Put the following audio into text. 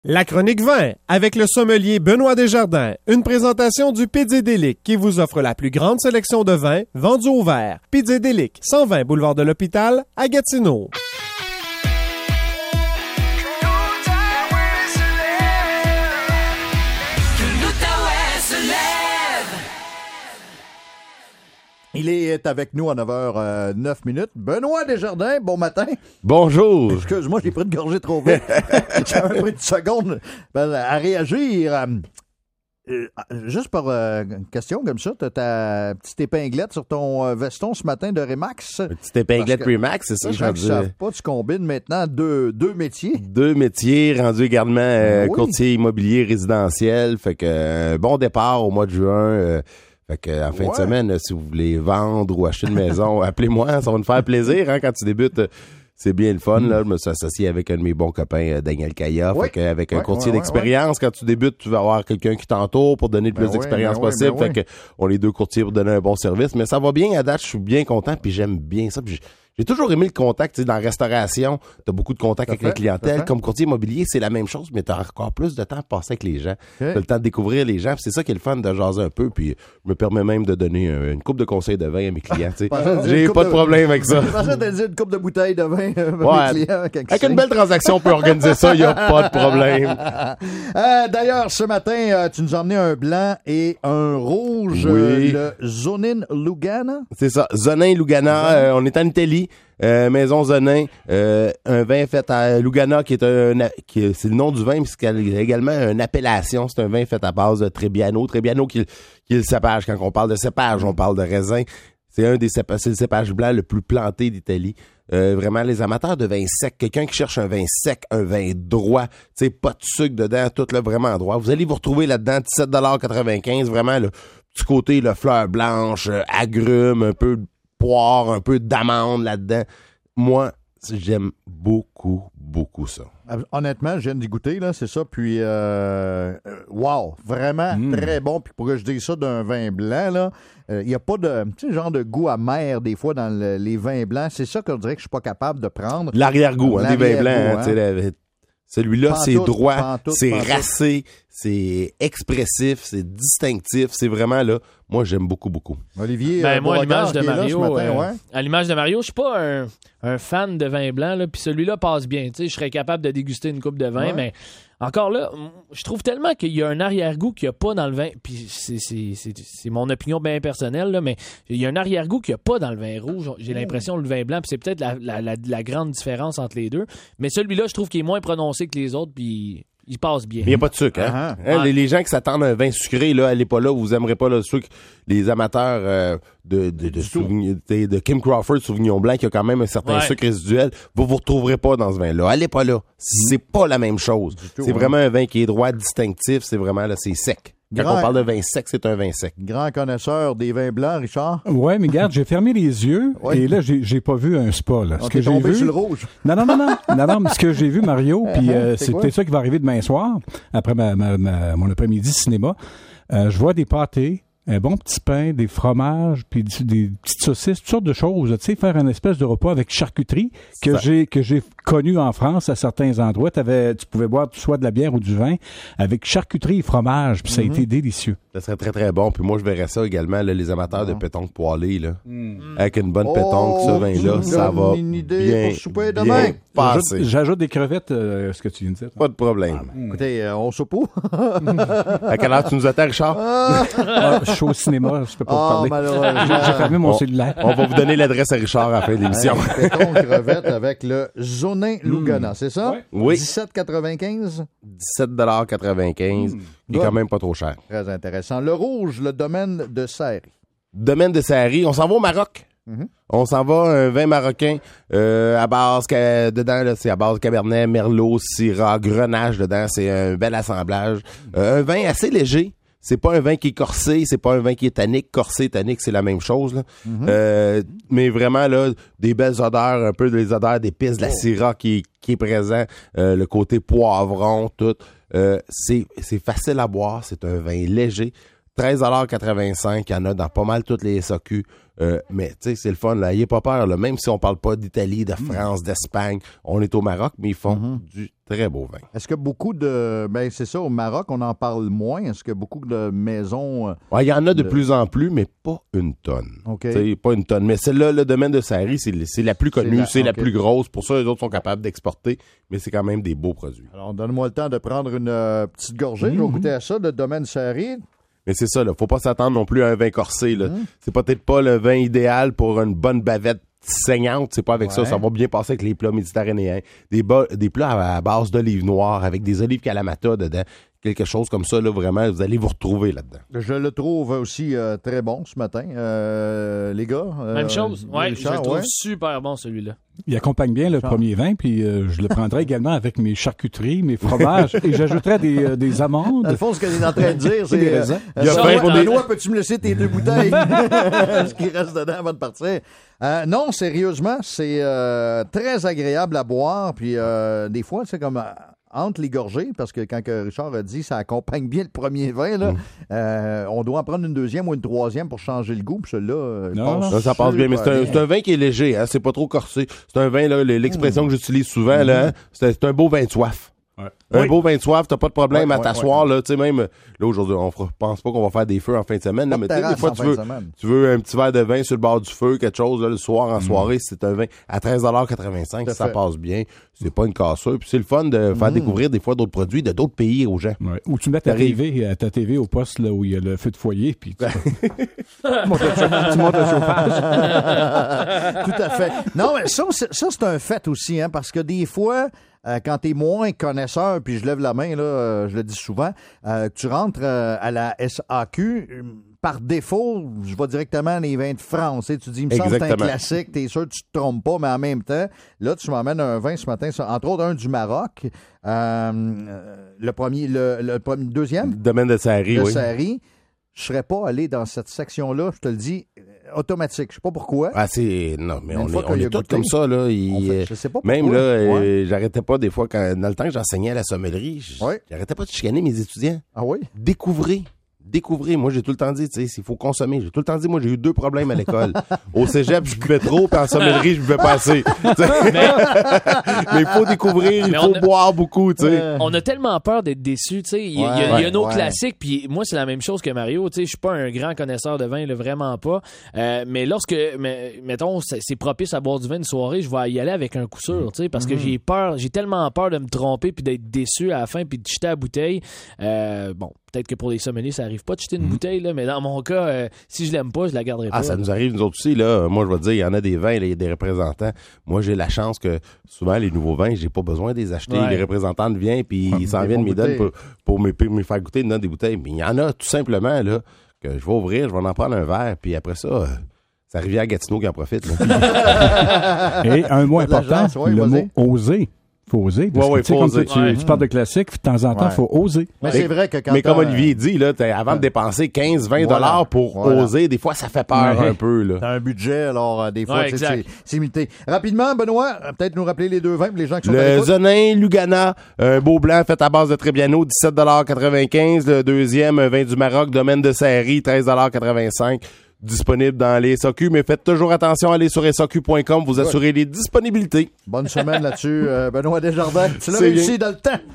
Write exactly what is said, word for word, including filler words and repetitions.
La chronique vin avec le sommelier Benoît Desjardins. Une présentation du Pédidélic qui vous offre la plus grande sélection de vins vendus au verre. Pédidélic, cent vingt boulevard de l'Hôpital à Gatineau. Il est avec nous à neuf heures neuf minutes. Benoît Desjardins, bon matin. Bonjour. Excuse-moi, j'ai pris une gorgée trop vite. J'avais pris une seconde à réagir. Euh, juste pour euh, une question comme ça, tu as ta petite épinglette sur ton euh, veston ce matin de Remax. Une petite épinglette Remax, c'est ça? Je ne savais pas, tu combines maintenant deux, deux métiers. Deux métiers, rendus également euh, oui. courtier immobilier résidentiel. Fait que euh, bon départ au mois de juin. Euh, Fait que, en fin ouais. de semaine, si vous voulez vendre ou acheter une maison, appelez-moi, ça va nous faire plaisir, hein, quand tu débutes. C'est bien le fun, mm. là. Je me suis associé avec un de mes bons copains, Daniel Kaya. Oui. Fait que, avec un ouais, courtier ouais, d'expérience, ouais. Quand tu débutes, tu vas avoir quelqu'un qui t'entoure pour donner le ben plus oui, d'expérience ben possible. oui, ben fait oui. que, on est deux courtiers pour donner un bon service. Mais ça va bien à date, je suis bien content, puis j'aime bien ça. Puis j'ai toujours aimé le contact, tu sais, dans la restauration, t'as beaucoup de contact avec fait, la clientèle. Comme courtier immobilier, c'est la même chose, mais t'as encore plus de temps à passer avec les gens. Okay. T'as le temps de découvrir les gens, puis c'est ça qui est le fun de jaser un peu, puis je me permets même de donner euh, une coupe de conseils de vin à mes clients, tu sais. J'ai pas de problème avec ça. Je pensais que dire une coupe de bouteille de vin à ouais. mes clients. Avec une belle transaction, on peut organiser ça, y a pas de problème. Euh, d'ailleurs, ce matin, euh, tu nous as emmené un blanc et un rouge, oui. euh, le Zonin Lugana. C'est ça, Zonin Lugana, euh, on est en Italie. Euh, Maison Zonin, euh, un vin fait à Lugana qui est un, qui, c'est le nom du vin, mais c'est également une appellation. C'est un vin fait à base de Trebbiano. Trebbiano qui, qui est le cépage. Quand on parle de cépage, on parle de raisin. C'est un des cépages, c'est le cépage blanc le plus planté d'Italie. Euh, vraiment, les amateurs de vin sec, quelqu'un qui cherche un vin sec, un vin droit, tu sais, pas de sucre dedans, tout là vraiment droit. Vous allez vous retrouver là-dedans, dix-sept dollars quatre-vingt-quinze, vraiment le petit côté, le fleur blanche, euh, agrumes, un peu de poire, un peu d'amande là-dedans. Moi, j'aime beaucoup, beaucoup ça. Honnêtement, je viens d'y goûter, là, c'est ça. Puis, euh, wow, vraiment mmh. très bon. Puis, pourquoi je dis ça d'un vin blanc, là, il euh, n'y a pas de, tu sais, genre de goût amer, des fois, dans le, les vins blancs. C'est ça qu'on dirait que je suis pas capable de prendre. L'arrière-goût, hein, des vins blancs, hein, hein. tu sais, celui-là, pantoute, c'est droit, pantoute, c'est pantoute. racé, c'est expressif, c'est distinctif. C'est vraiment, là, moi, j'aime beaucoup, beaucoup. Olivier, ben, euh, moi, à l'image de là, Mario, matin, euh, ouais. à l'image de Mario, je suis pas un, un fan de vin blanc, là, puis celui-là passe bien. Tu sais, je serais capable de déguster une coupe de vin, ouais. mais encore là, je trouve tellement qu'il y a un arrière-goût qu'il n'y a pas dans le vin. Puis c'est, c'est, c'est, c'est mon opinion bien personnelle, là, mais il y a un arrière-goût qu'il n'y a pas dans le vin rouge. J'ai l'impression le vin blanc, puis c'est peut-être la, la, la, la grande différence entre les deux. Mais celui-là, je trouve qu'il est moins prononcé que les autres, puis il passe bien. Il n'y a pas de sucre, hein? Uh-huh. hein les, les gens qui s'attendent à un vin sucré, là, allez pas là, vous aimerez pas le sucre. Les amateurs euh, de, de, de, souvign... de, de Kim Crawford Sauvignon Blanc, qui a quand même un certain ouais. sucre résiduel, vous vous retrouverez pas dans ce vin-là. Allez pas là. C'est pas la même chose. Tout, c'est hein. vraiment un vin qui est droit, distinctif. C'est vraiment, là, c'est sec. Quand grand, on parle de vin sec, c'est un vin sec. Grand connaisseur des vins blancs, Richard. Ouais, mais regarde, j'ai fermé les yeux ouais. et là, j'ai, j'ai pas vu un spa. Là. On ce que j'ai tombé vu... sur le rouge. Non, non, non, non. non, non, mais ce que j'ai vu, Mario, puis euh, c'est, c'est peut-être ça qui va arriver demain soir, après ma, ma, ma, mon après-midi cinéma. Euh, je vois des pâtés, un bon petit pain, des fromages, puis des, des petites saucisses, toutes sortes de choses. Tu sais, faire un espèce de repas avec charcuterie que j'ai que j'ai connu en France à certains endroits. T'avais, tu pouvais boire soit de la bière ou du vin avec charcuterie et fromage, puis ça a mm-hmm. été délicieux. Ça serait très, très bon. Puis moi, je verrais ça également, là, les amateurs de pétanque poêlée, là. Mm. Avec une bonne pétanque, oh, ce vin-là, ça va une idée bien, pour souper demain. Bien j'ajoute, j'ajoute des crevettes, euh, ce que tu viens de dire. Pas de problème. Ah, ben, écoutez, euh, on soupe où? À quelle heure tu nous attends, Richard? Ah, je suis au cinéma, je peux pas oh, parler. J'ai, j'ai fermé mon on, cellulaire. On va vous donner l'adresse à Richard à la fin de l'émission. Hein, pétanque crevettes avec le Zonin Lugana, c'est ça? Oui. dix-sept quatre-vingt-quinze dix-sept dollars quatre-vingt-quinze. Mmh. Il est quand même pas trop cher. Très intéressant. Le rouge, le domaine de Sari. Domaine de Sari. On s'en va au Maroc. Mm-hmm. On s'en va un vin marocain euh, à base dedans là, c'est à base Cabernet, Merlot, Syrah, Grenache dedans. C'est un bel assemblage. Euh, un vin assez léger. C'est pas un vin qui est corsé, c'est pas un vin qui est tannique. Corsé, tannique, c'est la même chose. Là. Mm-hmm. Euh, mais vraiment, là, des belles odeurs, un peu des odeurs d'épices, de la Syrah qui, qui est présent, euh, le côté poivron, tout. Euh, c'est, c'est facile à boire, c'est un vin léger. treize quatre-vingt-cinq, il y en a dans pas mal toutes les S A Q. Euh, mais tu sais, c'est le fun, là. Ayez pas peur, là. Même si on parle pas d'Italie, de France, d'Espagne, on est au Maroc, mais ils font mm-hmm. du très beau vin. Est-ce que beaucoup de... Ben c'est ça, au Maroc, on en parle moins. Est-ce que beaucoup de maisons... Euh, ouais, il y en a de, de plus en plus, mais pas une tonne. OK. T'sais, pas une tonne. Mais celle-là, le domaine de Sarri, c'est, c'est la plus connue, c'est la, c'est okay. la plus grosse. Pour ça, les autres sont capables d'exporter, mais c'est quand même des beaux produits. Alors, donne-moi le temps de prendre une euh, petite gorgée. Mm-hmm. Je vais goûter à ça, le domaine Sarri. Mais c'est ça, là. Faut pas s'attendre non plus à un vin corsé, là. Mmh. C'est peut-être pas le vin idéal pour une bonne bavette saignante. C'est pas avec ouais. ça. Ça va bien passer avec les plats méditerranéens. Des, ba- des plats à, à base d'olives noires avec des olives Kalamata dedans. Quelque chose comme ça, là, vraiment, vous allez vous retrouver là-dedans. Je le trouve aussi euh, très bon ce matin. Euh, les gars. Euh, Même chose. Oui, je le trouve ouais. super bon, celui-là. Il accompagne bien le Charles. premier vin, puis euh, je le prendrai également avec mes charcuteries, mes fromages, et j'ajouterai des, euh, des amandes. Dans le fond, ce que tu es en train de dire, c'est... des euh, raisins. Euh, euh, Benoît, peux-tu me laisser tes deux bouteilles? Ce qui reste dedans avant de partir. Euh, non, sérieusement, c'est euh, très agréable à boire, puis euh, des fois, c'est comme... entre les gorgées, parce que quand que Richard a dit ça accompagne bien le premier vin, là, mmh. euh, on doit en prendre une deuxième ou une troisième pour changer le goût, puis celui-là, euh, non, passe ça, ça passe bien, mais c'est un, c'est un vin qui est léger, hein, c'est pas trop corsé. C'est un vin, là, l'expression mmh. que j'utilise souvent, mmh. là, hein, c'est, c'est un beau vin de soif. Ouais. Un oui. beau vin de soif, t'as pas de problème ouais, à t'asseoir, ouais, ouais. là, tu sais, même, là, aujourd'hui, on fera, pense pas qu'on va faire des feux en fin de semaine, là, mais tu sais, des fois, tu veux, tu veux un petit verre de vin sur le bord du feu, quelque chose, là, le soir, en mmh. soirée, c'est un vin à treize quatre-vingt-cinq, ça fait. Passe bien, c'est pas une cassure, puis c'est le fun de faire mmh. découvrir des fois d'autres produits de d'autres pays aux gens. Ouais. Ou tu mets ta T V, ta T V au poste, là, où il y a le feu de foyer, puis tu, tu montes le chauffage. Tout à fait. Non, mais ça, c'est, ça, c'est un fait aussi, hein, parce que des fois, Euh, quand t'es moins connaisseur, puis je lève la main, là, euh, je le dis souvent, euh, tu rentres euh, à la S A Q, euh, par défaut, je vais directement les vins de France. Tu dis, il me semble que c'est un classique, t'es sûr que tu te trompes pas, mais en même temps, là, tu m'emmènes un vin ce matin, entre autres un du Maroc, euh, le premier, le, le, le deuxième? Domaine de Sarri, de oui. Sarri. Je serais pas allé dans cette section-là, je te le dis, automatique. Je sais pas pourquoi. Ah, c'est... Non, mais, mais on est, on est tous comme ça, là. Il, fait, je sais pas pourquoi. Même, là, ouais. euh, j'arrêtais pas des fois, quand, dans le temps que j'enseignais à la sommellerie, ouais. j'arrêtais pas de chicaner mes étudiants. Ah oui? Découvrez. Découvrez. Moi, j'ai tout le temps dit, tu sais, il faut consommer. J'ai tout le temps dit, moi, j'ai eu deux problèmes à l'école. Au cégep, je buvais trop, puis en sommellerie, je buvais pas assez. Mais il faut découvrir, il faut a... boire beaucoup, tu sais. Euh... On a tellement peur d'être déçus, tu sais. Il y, ouais, y, y, y a nos ouais. classiques, puis moi, c'est la même chose que Mario, tu sais. Je suis pas un grand connaisseur de vin, là, vraiment pas. Euh, mais lorsque, mais, mettons, c'est, c'est propice à boire du vin une soirée, je vais y aller avec un coup sûr, tu sais, parce mm-hmm. que j'ai peur, j'ai tellement peur de me tromper, puis d'être déçu à la fin, puis de jeter la bouteille. Euh, bon. Peut-être que pour les sommeliers, ça arrive pas de jeter une mmh. bouteille, là, mais dans mon cas, euh, si je l'aime pas, je la garderai pas. Ah, ça nous arrive, nous autres aussi, là. Moi, je vais te dire, il y en a des vins, il y a des représentants. Moi, j'ai la chance que souvent, les nouveaux vins, j'ai pas besoin de les acheter. Ouais. Les représentants viennent, puis ils s'en viennent, me donnent pour, pour me, me faire goûter, ils me donnent des bouteilles. Mais il y en a, tout simplement, là, que je vais ouvrir, je vais en prendre un verre, puis après ça, euh, c'est Rivière Gatineau qui en profite, là. Et un mot important, ouais, le mot oser. Faut oser. Parce ouais, ouais, que, faut oser. Tu, ouais. tu parles de classique, de temps en temps, il faut oser. Mais, mais c'est vrai que quand Mais comme Olivier dit, là, avant ouais. de dépenser quinze vingt dollars voilà. pour voilà. oser, des fois, ça fait peur ouais. un peu. Là. T'as un budget, alors, euh, des fois, ouais, c'est, c'est limité. Rapidement, Benoît, peut-être nous rappeler les deux vins pour les gens qui sont Le Zonin Lugana, un beau blanc fait à base de Trebbiano, dix-sept quatre-vingt-quinze. Le deuxième, un vin du Maroc, domaine de Sarri, treize quatre-vingt-cinq. Disponible dans les S A Q, mais faites toujours attention à aller sur S A Q point com, vous assurez les disponibilités. Bonne semaine là-dessus, euh, Benoît Desjardins. Tu l'as réussi dans le temps.